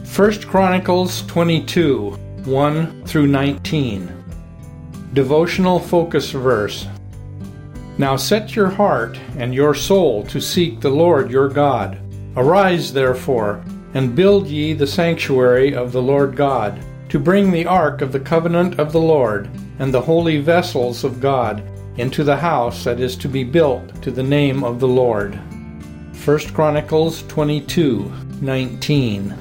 1 Chronicles 22, 1 through 19. Devotional focus verse. Now set your heart and your soul to seek the Lord your God. Arise, therefore, and build ye the sanctuary of the Lord God, to bring the ark of the covenant of the Lord, and the holy vessels of God, into the house that is to be built to the name of the Lord. 1 Chronicles 22, 19.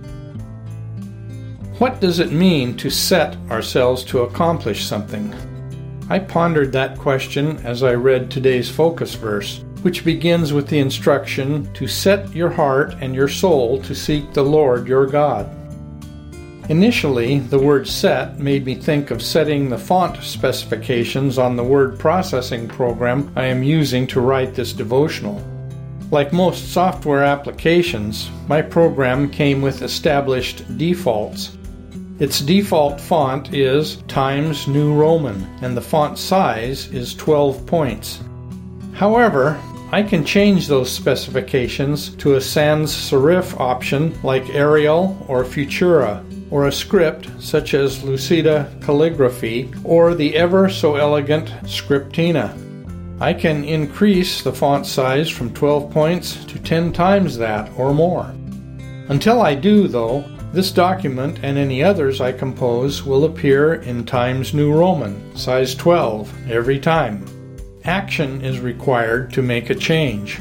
What does it mean to set ourselves to accomplish something? I pondered that question as I read today's focus verse, which begins with the instruction to set your heart and your soul to seek the Lord your God. Initially, the word set made me think of setting the font specifications on the word processing program I am using to write this devotional. Like most software applications, my program came with established defaults. Its default font is Times New Roman, and the font size is 12 points. However, I can change those specifications to a sans serif option like Arial or Futura, or a script such as Lucida Calligraphy or the ever so elegant Scriptina. I can increase the font size from 12 points to 10 times that or more. Until I do, though, this document and any others I compose will appear in Times New Roman, size 12, every time. Action is required to make a change.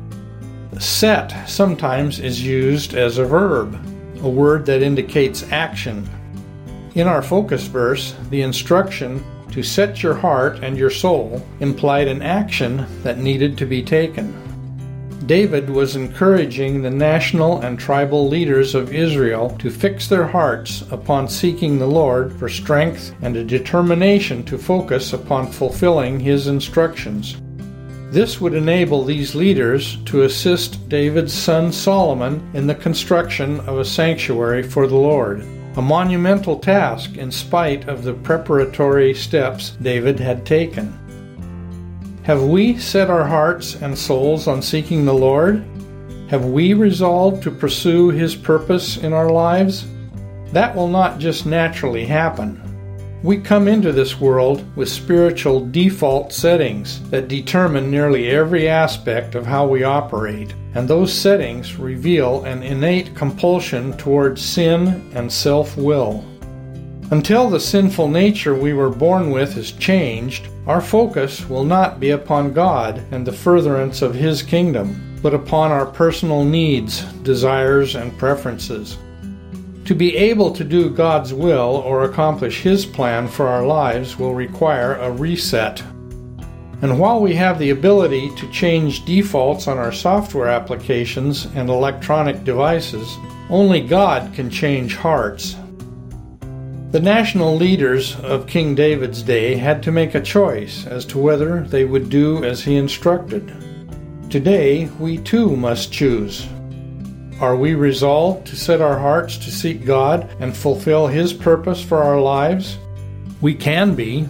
Set sometimes is used as a verb, a word that indicates action. In our focus verse, the instruction to set your heart and your soul implied an action that needed to be taken. David was encouraging the national and tribal leaders of Israel to fix their hearts upon seeking the Lord for strength and a determination to focus upon fulfilling his instructions. This would enable these leaders to assist David's son Solomon in the construction of a sanctuary for the Lord, a monumental task in spite of the preparatory steps David had taken. Have we set our hearts and souls on seeking the Lord? Have we resolved to pursue His purpose in our lives? That will not just naturally happen. We come into this world with spiritual default settings that determine nearly every aspect of how we operate, and those settings reveal an innate compulsion towards sin and self-will. Until the sinful nature we were born with is changed, our focus will not be upon God and the furtherance of His kingdom, but upon our personal needs, desires, and preferences. To be able to do God's will or accomplish His plan for our lives will require a reset. And while we have the ability to change defaults on our software applications and electronic devices, only God can change hearts. The national leaders of King David's day had to make a choice as to whether they would do as he instructed. Today, we too must choose. Are we resolved to set our hearts to seek God and fulfill His purpose for our lives? We can be.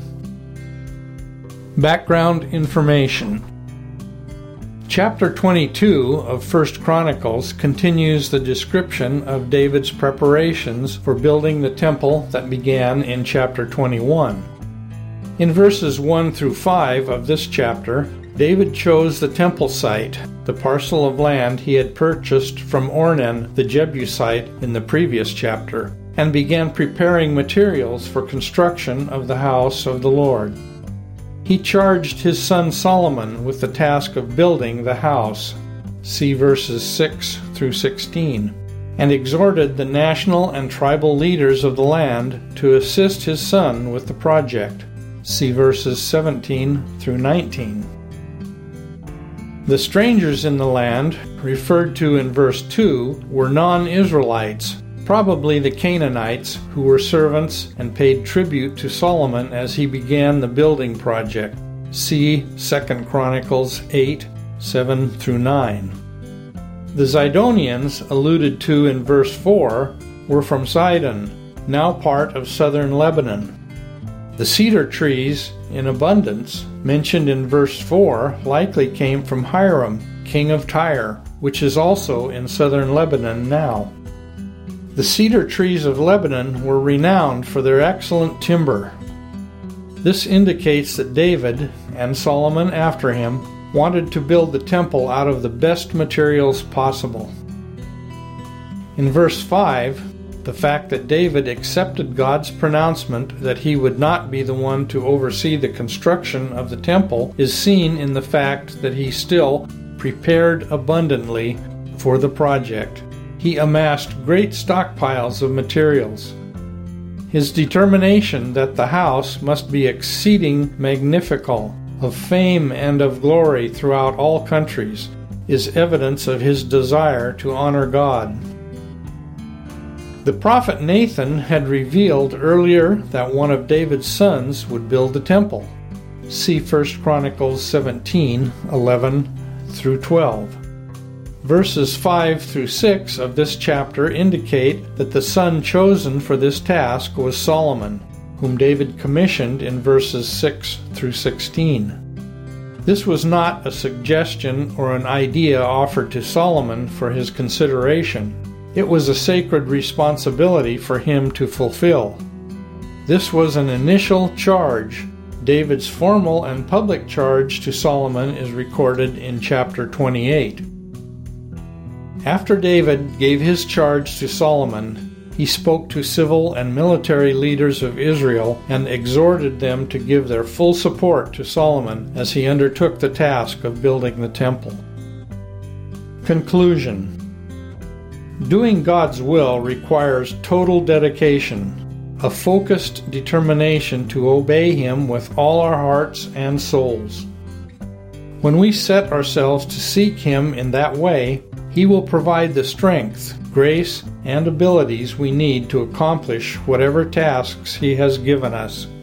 Background information. Chapter 22 of 1 Chronicles continues the description of David's preparations for building the temple that began in chapter 21. In verses 1 through 5 of this chapter, David chose the temple site, the parcel of land he had purchased from Ornan the Jebusite in the previous chapter, and began preparing materials for construction of the house of the Lord. He charged his son Solomon with the task of building the house, see verses 6 through 16, and exhorted the national and tribal leaders of the land to assist his son with the project, see verses 17 through 19. The strangers in the land, referred to in verse 2, were non-Israelites, probably the Canaanites, who were servants and paid tribute to Solomon as he began the building project. See 2 Chronicles 8, 7 through 9. The Zidonians, alluded to in verse 4, were from Sidon, now part of southern Lebanon. The cedar trees in abundance, mentioned in verse 4, likely came from Hiram, king of Tyre, which is also in southern Lebanon now. The cedar trees of Lebanon were renowned for their excellent timber. This indicates that David, and Solomon after him, wanted to build the temple out of the best materials possible. In verse 5, the fact that David accepted God's pronouncement that he would not be the one to oversee the construction of the temple is seen in the fact that he still prepared abundantly for the project. He amassed great stockpiles of materials. His determination that the house must be exceeding magnifical, of fame and of glory throughout all countries, is evidence of his desire to honor God. The prophet Nathan had revealed earlier that one of David's sons would build the temple. See 1 Chronicles 17:11 through 12. Verses 5 through 6 of this chapter indicate that the son chosen for this task was Solomon, whom David commissioned in verses 6 through 16. This was not a suggestion or an idea offered to Solomon for his consideration. It was a sacred responsibility for him to fulfill. This was an initial charge. David's formal and public charge to Solomon is recorded in chapter 28. After David gave his charge to Solomon, he spoke to civil and military leaders of Israel and exhorted them to give their full support to Solomon as he undertook the task of building the temple. Conclusion. Doing God's will requires total dedication, a focused determination to obey Him with all our hearts and souls. When we set ourselves to seek Him in that way, He will provide the strength, grace, and abilities we need to accomplish whatever tasks He has given us.